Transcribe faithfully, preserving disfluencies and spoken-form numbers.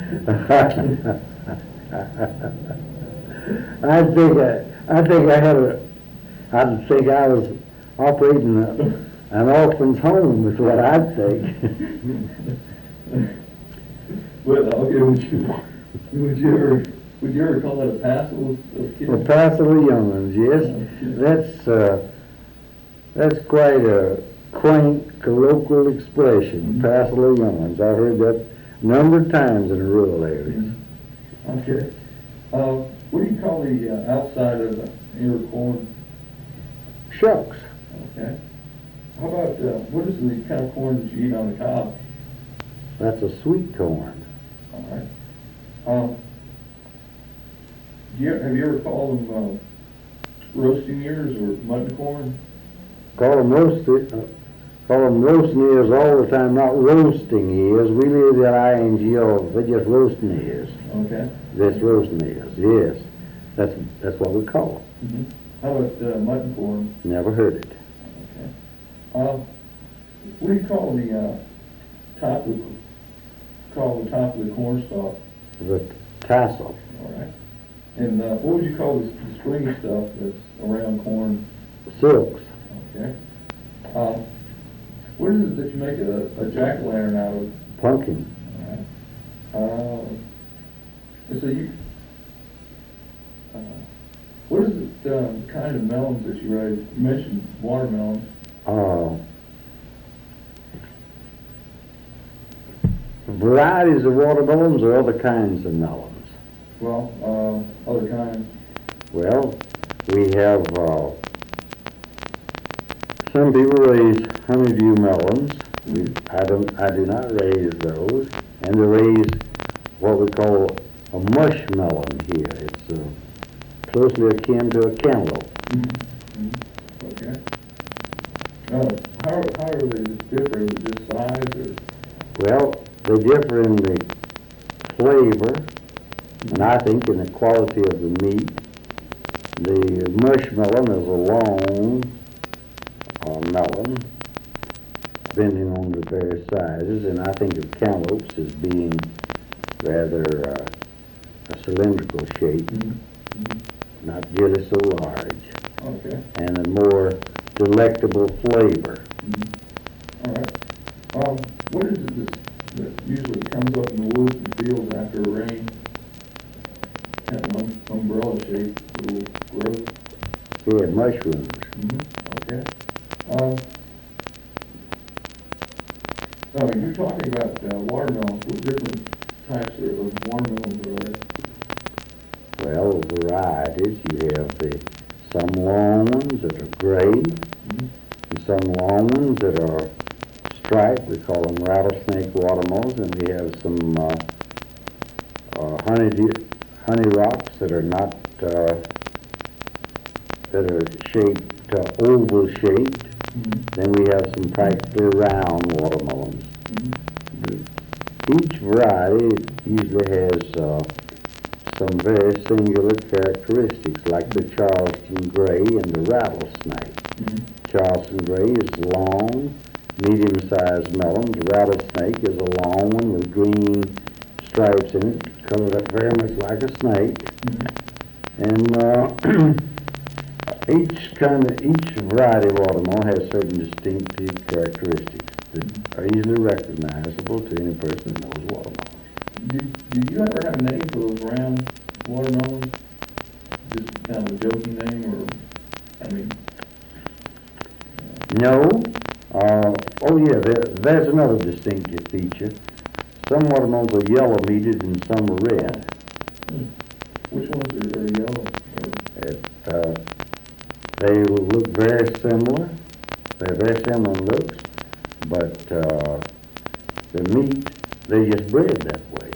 I think I, I think I had a, I think I was operating a, an orphan's home is what I'd think. Well, okay, would you, would you ever, would you ever call that a passel of kids? A passel of young'uns, yes. That's, uh, that's quite a quaint colloquial expression, Mm-hmm. passel of young'uns. I heard that a number of times in rural areas. Mm-hmm. Okay. Uh, what do you call the uh, outside of the ear corn? Shucks. Okay. How about, uh, what is the kind of corn that you eat on the cob? That's a sweet corn. All right. Um, do you, have you ever called them uh, roasting ears or mutton corn? Call them roasted, uh, call them roasting ears all the time, not roasting ears. We leave that I N G off. They're just roasting ears. Okay. Just roasting ears, yes. That's, that's what we call them. Mm-hmm. How about uh, mutton corn? Never heard it. Okay. Um, what do you call the uh, top of call the top of the corn stalk? The tassel. All right. And uh, what would you call the, the stringy stuff that's around corn? Silks. Okay. Um, what is it that you make a, a jack-o'-lantern out of? Pumpkin. All right. Uh, so you, uh, what is it, um, kind of melons that you raise? You mentioned watermelons. Uh, varieties of watermelons or other kinds of melons? Well, uh, other kinds. Well, we have, uh, some people raise honeydew melons. We, I don't, I do not raise those. And they raise what we call a mushmelon here. It's uh, closely akin to a cantaloupe. Mm-hmm. Okay. Uh, how, how are they different? Is it just size or? Well, they differ in the flavor, and I think in the quality of the meat. The mushmelon is a long uh, melon, depending on the various sizes, and I think of cantaloupes as being rather uh, a cylindrical shape, Mm-hmm. not really so large, Okay. and a more delectable flavor. Mm-hmm. All right. Um, what is it that's, that usually comes up in the woods and fields after a rain? Kind of um, umbrella shaped little growth. Yeah, mushrooms. Mm-hmm. Okay. Um, oh, you're talking about uh, watermelons. What different types of of watermelons are there? Well, varieties. You have the some long ones that are gray, Mm-hmm. and some long ones that are striped. We call them rattlesnake watermelons, and we have some uh, uh, honey honey rocks that are not uh, that are shaped uh, oval shaped. Mm-hmm. Then we have some practically round watermelons. Mm-hmm. Each variety usually has uh, some very singular characteristics, like the Charleston Gray and the rattlesnake. Mm-hmm. Charleston Gray is long, medium-sized melon. The rattlesnake is a long one with green stripes in it, colored up very much like a snake. Mm-hmm. And uh, each kind of each variety of watermelon has certain distinctive characteristics that are easily recognizable to any person that knows watermelon. Did, did you ever have a name for those round watermelons? Just kind of a joking name, or, I mean... No. Uh, oh yeah, there, there's another distinctive feature. Some watermelons are yellow meated and some are red. Hmm. Which ones are, are yellow? Or? It, uh, they will look very similar. They're very similar in looks, but uh, the meat, they just bred that way.